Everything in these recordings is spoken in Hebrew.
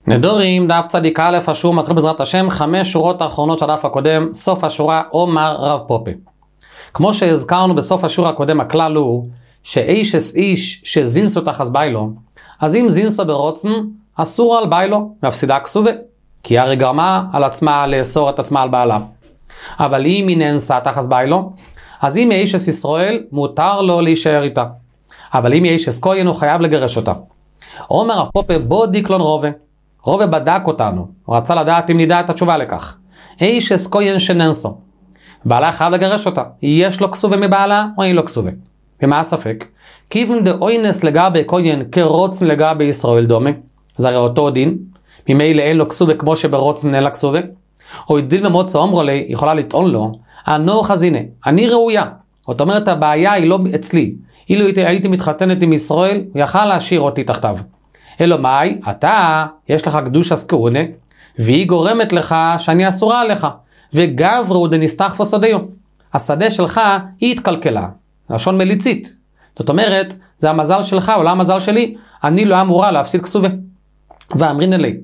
נדורים, דף צדיק א', השור מתחיל בעזרת השם, 5 שורות האחרונות של הדף הקודם, סוף השורה אומר רב פופה. כמו שהזכרנו בסוף השורה הקודם, הכלל הוא שאיש איש שזינסו תחס ביילו, אז אם זינסו ברוצן, אסור על ביילו, מפסידה כסובה, כי הרי גרמה על עצמה לאסור את עצמה על בעלה. אבל אם היא נאנסה תחס ביילו, אז אם איש ישראל, מותר לו להישאר איתה. אבל אם איש כהן, הוא חייב לגרש אותה. אומר רב פופה, בוא דיקלון רובה. רובה בדק אותנו, הוא רצה לדעת אם נדע את התשובה לכך. איש כהן שננסו. בעלה חייב לגרש אותה. יש לו כסובה מבעלה או אין לו כסובה? ומה הספק? כיוון דאוינס לגבי כהן כרוצן לגבי ישראל דומה. זה הרי אותו דין. ממילא אין לו כסובה כמו שברוצן אין לה כסובה. או ידיל במוצא אומרו לי, יכולה לטעון לו, אנו חזינה, אני ראויה. זאת אומרת, הבעיה היא לא אצלי. אילו הייתי מתחתנת עם ישראל, הוא יכל להשאיר אותי תחתיו. אלו מאי, אתה, יש לך קדוש אסכרונה, והיא גורמת לך שאני אסורה עליך. וגברו דנסתחפו שדיו. השדה שלך היא התקלקלה. לשון מליצית. זאת אומרת, זה המזל שלך, או לא המזל שלי, אני לא אמורה להפסיד כסובה. ואמרין אלי.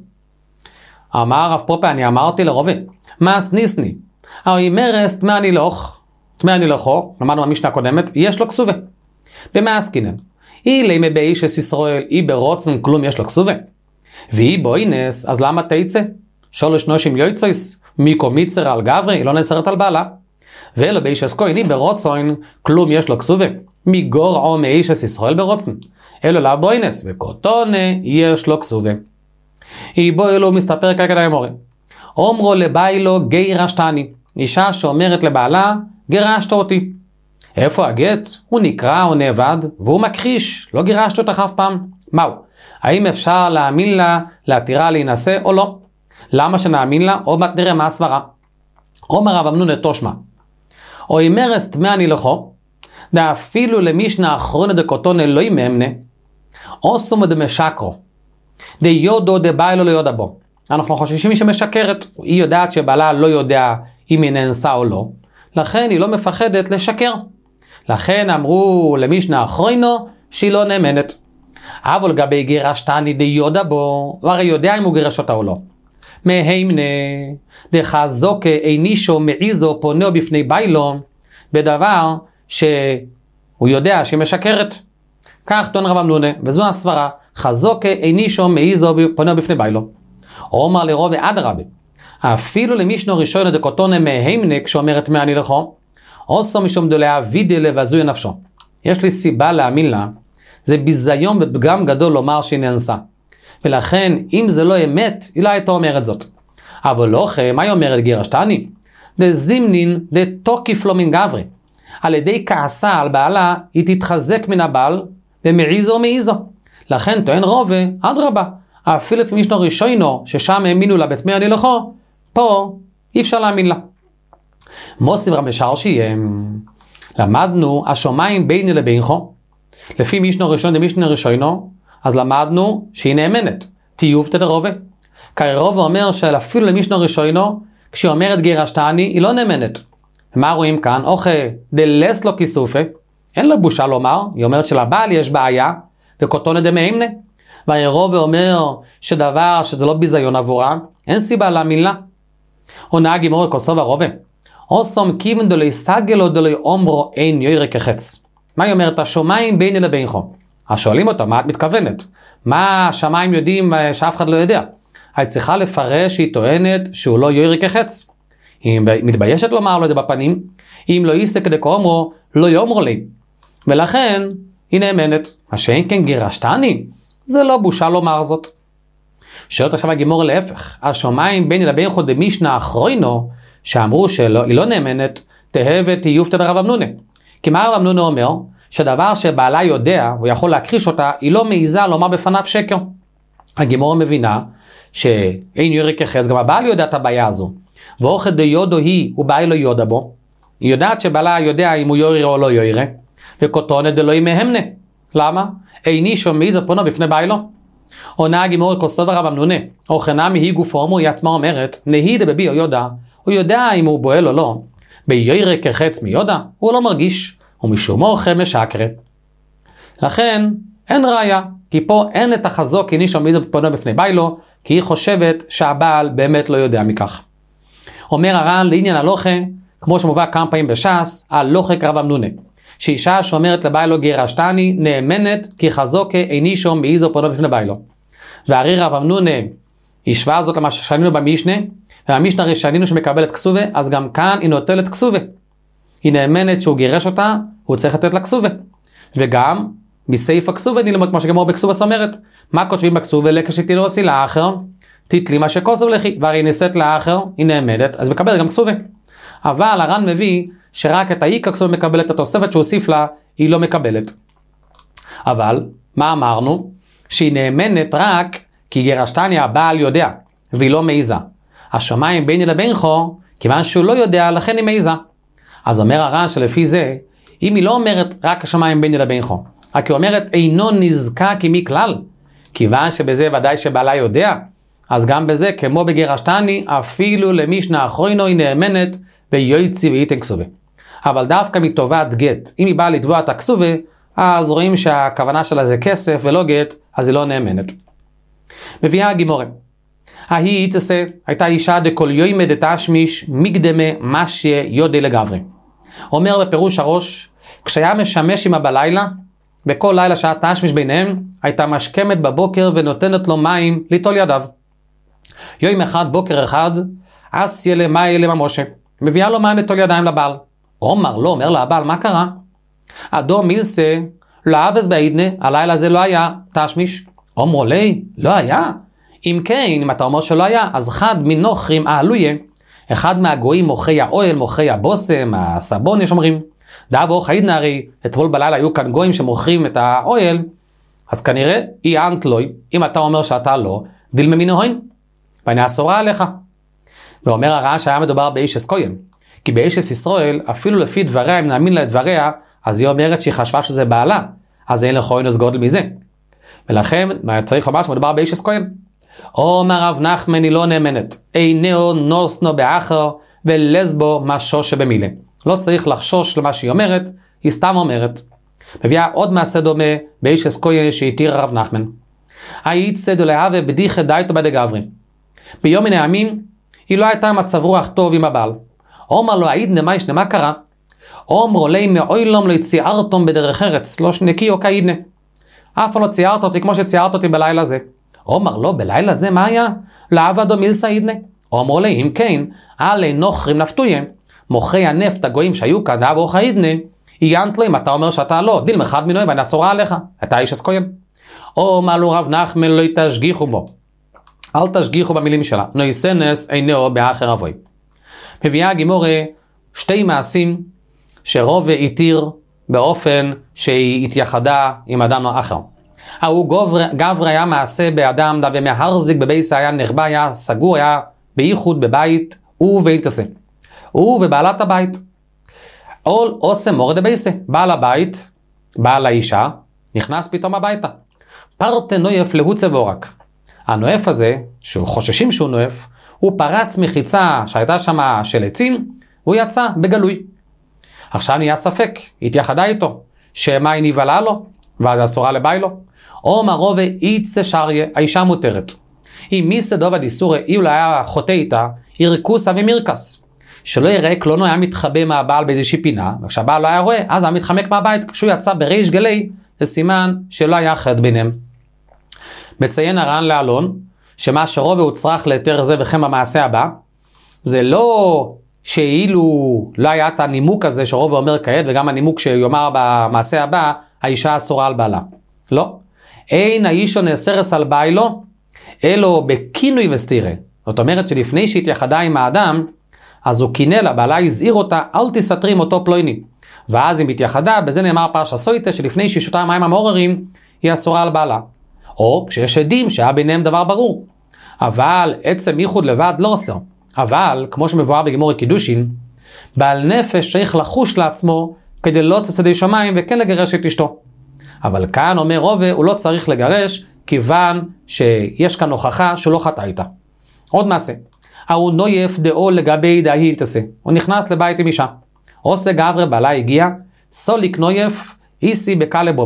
אמר רב פופה, אני אמרתי לרובה, מאס ניסני. הרי מרס תמי הנילוך, למדנו במשנה הקודמת, יש לו כסובה. במה עסקינן? היא לימי באיש ישראל, היא ברוצן כלום יש לו כסובה. והיא בוינס, אז למה תיצא? שולש נושים יויצויס, מיקו מיצר על גברי, היא לא נאסרת על בעלה. ואלו באיש כהן, היא ברוצן, כלום יש לו כסובה. מגורעו מאיש ישראל ברוצן. אלו לה בוינס, וקוטונה יש לו כסובה. היא בו אלו מסתפר ככה דיימורי. אומרו לביילו גירשתני. אישה שאומרת לבעלה, גירשת אותי. איפה הגט? הוא נקרא או נאבד, והוא מכחיש, לא גירשת אותך אף פעם. מהו? האם אפשר להאמין לה, להתירה להינשא או לא? למה שנאמין לה? עוד מעט נראה מה הסברה. אומר רב אמנון תושמע. או אמרס תמי הנילכו, דאפילו למשנה האחרונה דקוטונה לא יממנה, או סומו דמשקרו, דיודו דביילו לא יודע בו. אנחנו חוששים שמשקרת. היא יודעת שבעלה לא יודע אם היא נאנסה או לא, לכן היא לא מפחדת לשקר. לכן אמרו למשנה האחרונו שהיא לא נאמנת. אבל לגבי גירשתני דיודה בו, הוא הרי יודע אם הוא גירש אותה או לא. מהימנה דחזוקה אינישו מעיזו פונהו בפני ביילו, בדבר שהוא יודע שהיא משקרת. כך טוען רב אמנון, וזו הסברה, חזוקה אינישו מעיזו פונהו בפני ביילו. אומר לרובה אדרבה, אפילו למשנה ראשונה דקוטונה מהימנה כשאומרת מעני לכו, עושו משום דוליה וידי לבזוי נפשו. יש לי סיבה להאמין לה, זה ביזיון ופגם גדול לומר שהיא נאנסה. ולכן, אם זה לא אמת, היא לא הייתה אומרת זאת. אבל לא אחרי, מה היא אומרת גירשתני? דזימנין דתוקיף לו מן גברי. על ידי כעסה על בעלה, היא תתחזק מן הבעל, ומעיזו מעיזו. לכן טוען רובה, אדרבה, אפילו לפי משנה ראשונו, ששם האמינו לה בתמי הנילכו, פה אי אפשר להאמין לה. מוסיף רבי שרשי, למדנו השומיים ביני לבינכו, לפי משנה ראשון דמשנה ראשונו, אז למדנו שהיא נאמנת, תיוב תדרובה. כי רובה אומר שאפילו למשנה ראשונו, כשהיא אומרת גירשתני, היא לא נאמנת. מה רואים כאן? אוכה דלס לו כיסופה, אין לה בושה לומר, היא אומרת שלבעל יש בעיה, וקוטונה דמאמנה. והרובה אומר שדבר שזה לא ביזיון עבורה, אין סיבה להאמין לה. הוא נהג עם אורי כוסוב הרובה. אוסום כיוון דולי סגל או דולי אומרו אין יוירי כחץ. מה היא אומרת? השומיים ביני לבינכו. אז שואלים אותה, מה את מתכוונת? מה השמיים יודעים שאף אחד לא יודע? היא צריכה לפרש שהיא טוענת שהוא לא יוירי כחץ. היא מתביישת לומר לו את זה בפנים. אם לא ייסה כדי כאומרו, לא יאמרו לי. ולכן היא נאמנת. מה שאין כן גירשתני, זה לא בושה לומר זאת. שואלת עכשיו הגימור להפך. השומיים ביני לבינכו דמשנה האחרונו, שאמרו שהיא לא נאמנת, תהבת תיוב תד רב אמנונה. כי מה רב אמנונה אומר? שדבר שבעלה יודע, הוא יכול להכחיש אותה, היא לא מעיזה לומר בפניו שקר. הגימור מבינה שאין יורי כחץ, גם הבעל יודע את הבעיה הזו. ואוכד דיודו היא, ובעל לא יודע בו. היא יודעת שבעלה יודע אם הוא יורי או לא יורי, וכותונה דלוי מהמנה. למה? איני שומעיזו פונו בפני בעלו. עונה הגימור כוסוב הרב אמנונה, או חנמי היא גופו אומרו, היא עצמה אומרת, נהידה בבי או יודע, הוא יודע אם הוא בועל או לא. ביורי כחץ מיודע, הוא לא מרגיש, ומשום אוכל משקרה. לכן, אין ראיה, כי פה אין את החזוק אינישו מאיזו פונה בפני ביילו, כי היא חושבת שהבעל באמת לא יודע מכך. אומר הר"ן לעניין הלוכה, כמו שמובא כמה פעמים בש"ס, הלוכה כרב אמנונה, שאישה שאומרת לביילו גירשתני נאמנת כי חזוק אינישו מאיזו פונה בפני ביילו. והרי רב אמנונה השווה זאת למה ששנינו במשנה, והמשנה הרי שנינו שמקבלת כסובה, אז גם כאן היא נוטלת כסובה. היא נאמנת שהוא גירש אותה, הוא צריך לתת לה כסובה. וגם מסעיף הכסובה נלמוד כמו שגמור בכסובה סומרת. מה כותבים בכסובה? לקשיתי לא עשי לאחר, תתלי מה שכוסוב לכי, והרי היא נישאת לאחר, היא נאמנת, אז מקבלת גם כסובה. אבל הר"ן מביא שרק את האיכא כסובה מקבלת, התוספת שהוסיף לה, היא לא מקבלת. אבל, מה אמרנו? שהיא נאמנת רק כי גירשתני הבעל יודע, והיא לא מעיזה. השמיים ביני לבינך, כיוון שהוא לא יודע, לכן היא מעיזה. אז אומר הר"ן שלפי זה, אם היא לא אומרת רק השמיים ביני לבינך, רק היא אומרת אינו נזקק עמי כלל, כיוון שבזה ודאי שבעלה יודע, אז גם בזה, כמו בגירשתני, אפילו למשנה אחרינו היא נאמנת ויועצי וייתן כסובה. אבל דווקא מטובת גט, אם היא באה לתבוע את הכסובה, אז רואים שהכוונה שלה זה כסף ולא גט, אז היא לא נאמנת. מביאה הגימורה. ההיא תעשה, הייתה אישה דכל יוימא דתשמיש מקדמה משיה יודי לגברי. אומר בפירוש הראש, כשהיה משמש עמה בלילה, בכל לילה שהיה תשמיש ביניהם, הייתה משכמת בבוקר ונותנת לו מים ליטול ידיו. יום אחד, בוקר אחד, עשיה למאי לממשה, מביאה לו מים ליטול ידיים לבעל. אומר לה הבעל, מה קרה? אדום מילסה, לאבס בעידנה, הלילה הזה לא היה תשמיש. אומרו לי, לא היה? אם כן, אם אתה אומר שלא היה, אז חד מנוכרים העלויה, אחד מהגויים מוכרי האוהל, מוכרי הבוסם, הסבון יש אומרים, דאבו חיידנה הרי, אתמול בלילה היו כאן גויים שמוכרים את האוהל, אז כנראה היא ענת לוי, אם אתה אומר שאתה לא, דילמה מנהוין, ואני אסורה עליך. ואומר הר"ן שהיה מדובר באישס כהן, כי באישס ישראל, אפילו לפי דבריה, אם נאמין לה את דבריה, אז היא אומרת שהיא חשבה שזה בעלה, אז אין לכהן אז גודל מזה. ולכן, צריך לומר שמדובר באישס כהן. אומר רב נחמן היא לא נאמנת, אינו נוסנו באחר ולסבו משו שבמילה. לא צריך לחשוש למה שהיא אומרת, היא סתם אומרת. מביאה עוד מעשה דומה באישס כהן שהתיר רב נחמן. היצא דלהווה בדיחה דייתו בדגברי. ביום מן הימים היא לא הייתה מצב רוח טוב עם הבעל. אומר לו העידנה מה ישנה, מה קרה? אומרו לי מעולם לא ציירתם בדרך ארץ, לא שנקי או כעידנה. אף לא ציירת אותי כמו שציירת אותי בלילה הזה. אומר לו, בלילה זה מה היה? לעבדו מילסה עידנה. אומרו לי, אם כן, עלי נוכרים נפתויים, מוכרי הנפט הגויים שהיו כאן, דאבו חיידנה, עיינת לו אם אתה אומר שאתה לא, דיל מחד מינוי ואני אסורה עליך, אתה איש אסכויים. אומר לו רב נחמן לא תשגיחו בו. אל תשגיחו במילים שלה, נויסנס אינו באחר אבוי. מביאה הגימורה שתי מעשים שרוב התיר באופן שהיא התייחדה עם אדם אחר. ההוא גבר היה מעשה באדם דווה מהרזיק בבייס היה נחבא, היה סגור, היה בייחוד בבית, הוא ואינתסה. הוא ובעלת הבית. אול עושה מורד בייסה. בעל הבית, בעל האישה, נכנס פתאום הביתה. פרטה נויף להוצה ואורק. הנואף הזה, שהוא חוששים שהוא נואף, הוא פרץ מחיצה שהייתה שם של עצים, הוא יצא בגלוי. עכשיו נהיה ספק, התייחדה איתו, שמה היא נבלה לו, ואז אסורה לביילו. או מרובה איצה שריה, האישה מותרת. אם מיסה דובה דיסורה, אם לא היה חוטא איתה, ירקוסה ומירקס. שלא יראה קלונו היה מתחבא מהבעל באיזושהי פינה, וכשהבעל לא היה רואה, אז היה מתחמק מהבית, כשהוא יצא בריש גלי, זה סימן שלא היה חד ביניהם. מציין הר"ן לאלון, שמה שרובה הוא צריך להתר זה וכן במעשה הבא, זה לא שאילו לא היה את הנימוק הזה שרובה אומר כעת, וגם הנימוק שיאמר במעשה הבא, האישה אסורה על בעלה. לא. אין האישו נאסרס על ביילו, אלו בכינוי וסתירה. זאת אומרת שלפני שהתייחדה עם האדם, אז הוא כינה לה, בעלה הזהיר אותה, אל תסתרים אותו פלויני. ואז היא מתייחדה, בזה נאמר פרשה סויטה, שלפני שהיא שותה מים המעוררים, היא אסורה על בעלה. או כשיש עדים שהיה ביניהם דבר ברור. אבל עצם ייחוד לבד לא אוסר. אבל, כמו שמבואר בגמור קידושין, בעל נפש צריך לחוש לעצמו, כדי לא צצדי שמיים וכן לגרש את אשתו. אבל כאן אומר רובה, הוא לא צריך לגרש, כיוון שיש כאן הוכחה שהוא לא חטא איתה. עוד מעשה. הוא נויף דאו לגבי דהי אינתסה. הוא נכנס לבית עם אישה. עושה גברה בעלה הגיע, סוליק נויף, איסי בקלה בובה.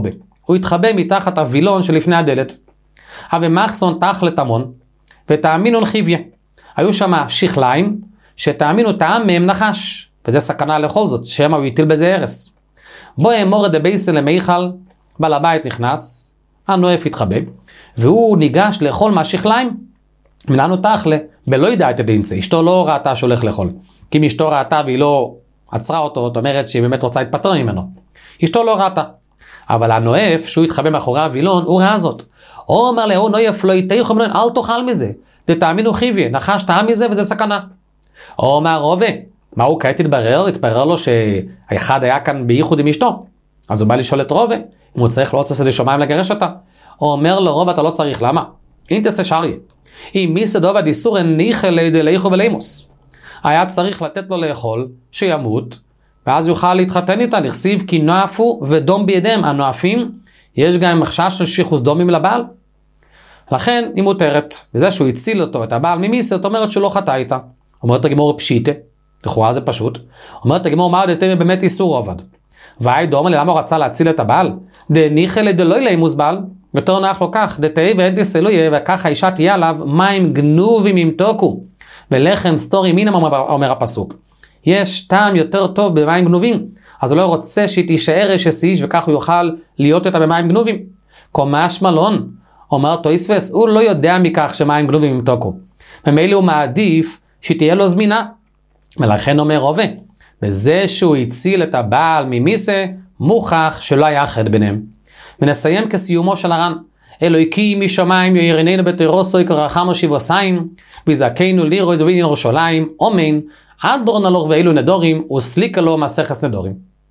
הוא התחבא מתחת הווילון שלפני הדלת. אבל מחסון תחלת המון, ותאמינון חיביה. היו שם שכליים, שתאמינו טעם מהם נחש, וזה סכנה לכל זאת, שמא הוא יטיל בזה הרס. בו אמור דבייסל למיכל, בעל הבית נכנס, הנואף התחבא, והוא ניגש לאכול מהשכליים, מנענו תחלה, בלא ידע את הדינצה, אשתו לא ראתה שהולך לאכול, כי אם אשתו ראתה והיא לא עצרה אותו, זאת אומרת שהיא באמת רוצה להתפטר ממנו. אשתו לא ראתה, אבל הנואף, שהוא התחבא מאחורי הווילון, הוא ראה זאת. הוא אומר לו, נואף לא יתייך, אל תאכל מזה, תאמינו חיווי, נחש טעם מזה וזה סכנה. הוא אומר רובה, מה הוא כעת התברר לו שהאחד היה כאן בייחוד עם אשתו, אז הוא בא לשאול את רובה, אם הוא צריך לא רוצה שדה שמיים לגרש אותה. הוא אומר לו, רובה אתה לא צריך, למה? אם תעשה שריה, אם מי סדובה דיסור ניחא לידי ליחו ולימוס, היה צריך לתת לו לאכול, שימות, ואז יוכל להתחתן איתה, נכסיב כי נואפו ודום בידם, הנואפים, יש גם מחשש של שיחוס דומים לבעל, לכן היא מותרת, וזה שהוא הציל אותו, את הבעל ממיסה, זאת אומרת שהוא לא חטא איתה. אומרת הגמור פשיטה, לכאורה זה פשוט, אומרת הגמור מה דתמי באמת איסור עובד, והי דומה למה הוא רצה להציל את הבעל, דניחא לדלוי לימוס בעל, יותר נוח לו כך, דתאי ואין תסלויה, וככה האישה תהיה עליו מים גנובים ימתוקו, ולחם סטורי מינם אומר הפסוק. יש טעם יותר טוב במים גנובים, אז הוא לא רוצה שהיא תישאר אשת איש, וכך הוא יוכל להיות איתה במים גנובים. קומש מלון, אומר תויספס, הוא לא יודע מכך שמים גנובים ימתוקו, ומילא הוא מעדיף שתהיה לו זמינה, ולכן אומר רובה, בזה שהוא הציל את הבעל ממיסה, מוכח שלא היה חד ביניהם. ונסיים כסיומו של הר"ן, אלוהיקי משמיים יריננו בתירוסו יקרחמו שיבוסיים, ויזעקנו לירוי דבין ירושלים, אומן, עד דורן הלוך ואילו נדורים, וסליקה לו מסכס נדורים.